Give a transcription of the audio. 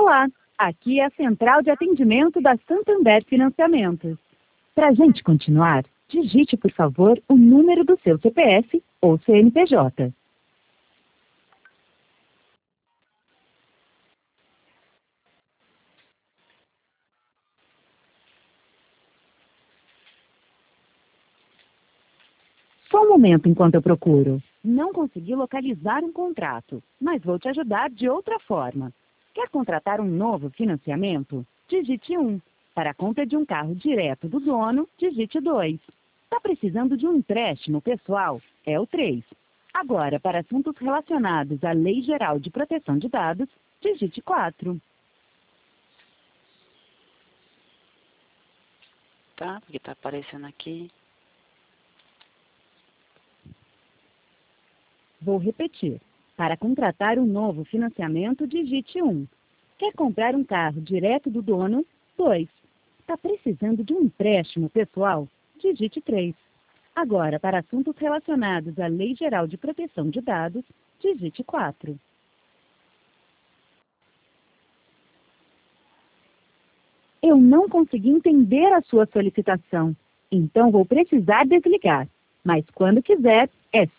Olá, aqui é a Central de Atendimento da Santander Financiamentos. Para a gente continuar, digite, por favor, o número do seu CPF ou CNPJ. Só um momento enquanto eu procuro. Não consegui localizar um contrato, mas vou te ajudar de outra forma. Quer contratar um novo financiamento? Digite 1. Para a compra de um carro direto do dono, digite 2. Está precisando de um empréstimo pessoal? É o 3. Agora, para assuntos relacionados à Lei Geral de Proteção de Dados, digite 4. Tá? Porque tá aparecendo aqui. Vou repetir. Para contratar um novo financiamento, digite 1. Quer comprar um carro direto do dono? 2. Está precisando de um empréstimo pessoal? Digite 3. Agora, para assuntos relacionados à Lei Geral de Proteção de Dados, digite 4. Eu não consegui entender a sua solicitação, então vou precisar desligar. Mas quando quiser, é